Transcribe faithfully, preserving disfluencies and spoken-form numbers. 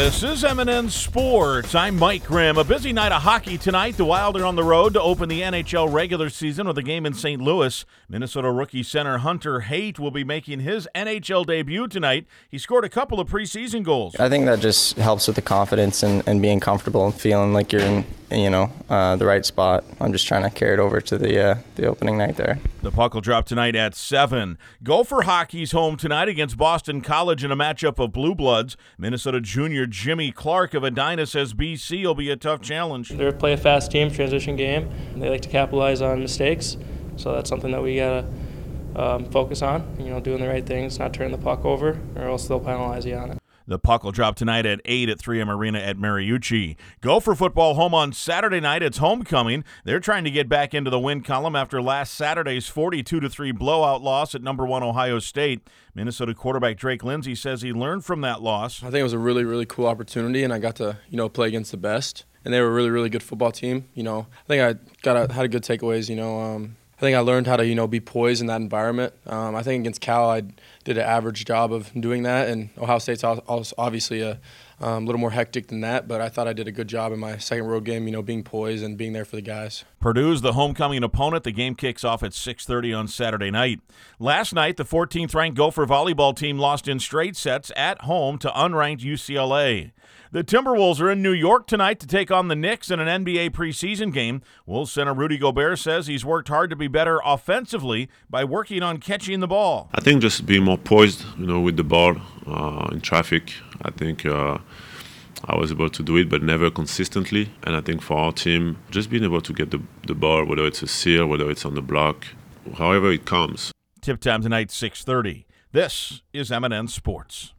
This is M and N Sports. I'm Mike Grimm. A busy night of hockey tonight. The Wild are on the road to open the N H L regular season with a game in Saint Louis. Minnesota rookie center Hunter Haight will be making his N H L debut tonight. He scored a couple of preseason goals. I think that just helps with the confidence and, and being comfortable and feeling like you're in, you know, uh, the right spot. I'm just trying to carry it over to the uh, the opening night there. The puck will drop tonight at seven. Gopher hockey's home tonight against Boston College in a matchup of blue bloods. Minnesota junior Jimmy Clark of Edina says B C will be a tough challenge. They play a fast team, transition game. They like to capitalize on mistakes, so that's something that we gotta um, focus on. You know, doing the right things, not turning the puck over, or else they'll penalize you on it. The puck will drop tonight at eight at three M Arena at Mariucci. Gopher football home on Saturday night. It's homecoming. They're trying to get back into the win column after last Saturday's forty-two to three blowout loss at number one Ohio State. Minnesota quarterback Drake Lindsey says he learned from that loss. I think it was a really, really cool opportunity, and I got to, you know, play against the best. And they were a really, really good football team. You know, I think I got a, had a good takeaways. You know, um, I think I learned how to, you know, be poised in that environment. Um, I think against Cal, I did an average job of doing that, and Ohio State's obviously a um, little more hectic than that, but I thought I did a good job in my second road game, you know, being poised and being there for the guys. Purdue's the homecoming opponent. The game kicks off at six thirty on Saturday night. Last night, the fourteenth ranked Gopher volleyball team lost in straight sets at home to unranked U C L A. The Timberwolves are in New York tonight to take on the Knicks in an N B A preseason game. Wolves center Rudy Gobert says he's worked hard to be better offensively by working on catching the ball. I think just being more poised, you know, with the ball uh, in traffic. I think uh, I was able to do it, but never consistently. And I think for our team, just being able to get the, the ball, whether it's a seal, whether it's on the block, however it comes. Tip time tonight, six thirty. This is M and N Sports.